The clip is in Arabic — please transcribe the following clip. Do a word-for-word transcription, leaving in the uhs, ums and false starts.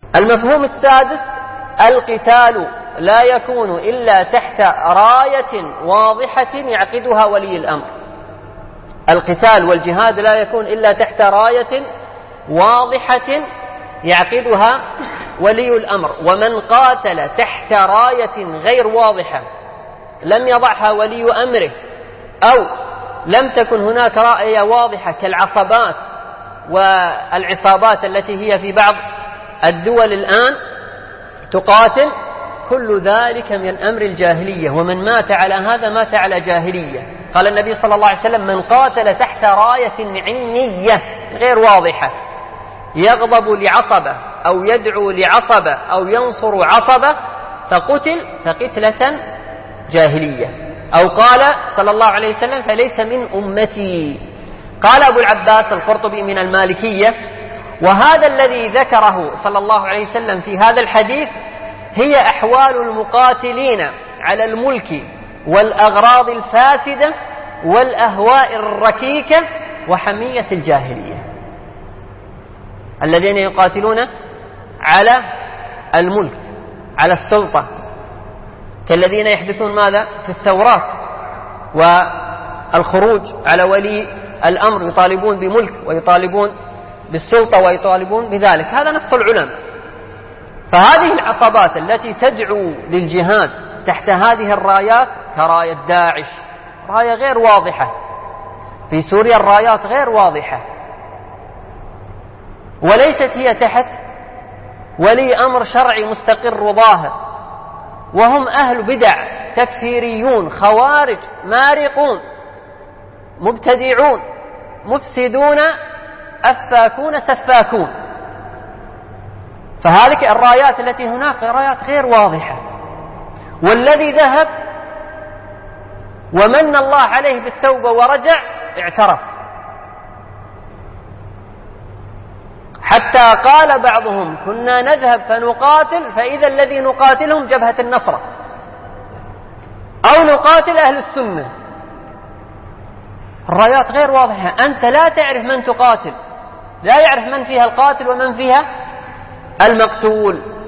المفهوم السادس: القتال لا يكون إلا تحت راية واضحة يعقدها ولي الأمر. القتال والجهاد لا يكون إلا تحت راية واضحة يعقدها ولي الأمر. ومن قاتل تحت راية غير واضحة لم يضعها ولي أمره، أو لم تكن هناك راية واضحة كالعصبات والعصابات التي هي في بعض الدول الآن تقاتل، كل ذلك من أمر الجاهلية، ومن مات على هذا مات على جاهلية. قال النبي صلى الله عليه وسلم: من قاتل تحت راية عنية غير واضحة يغضب لعصبة أو يدعو لعصبة أو ينصر عصبة فقتل فقتلة جاهلية. أو قال صلى الله عليه وسلم: فليس من أمتي. قال أبو العباس القرطبي من المالكية: وهذا الذي ذكره صلى الله عليه وسلم في هذا الحديث هي أحوال المقاتلين على الملك والأغراض الفاسدة والأهواء الركيكة وحمية الجاهلية، الذين يقاتلون على الملك، على السلطة، كالذين يحدثون ماذا في الثورات والخروج على ولي الأمر، يطالبون بملك ويطالبون بالسلطة ويطالبون بذلك. هذا نص العلماء. فهذه العصابات التي تدعو للجهاد تحت هذه الرايات كراية داعش، راية غير واضحة. في سوريا الرايات غير واضحة، وليست هي تحت ولي أمر شرعي مستقر وظاهر، وهم أهل بدع تكفيريون خوارج مارقون مبتدعون مفسدون أفاكون سفاكون. فهذه الرايات التي هناك رايات غير واضحة. والذي ذهب ومن الله عليه بالتوبة ورجع اعترف، حتى قال بعضهم: كنا نذهب فنقاتل فإذا الذي نقاتلهم جبهة النصرة، أو نقاتل أهل السنة. الرايات غير واضحة، أنت لا تعرف من تقاتل، لا يعرف من فيها القاتل ومن فيها المقتول.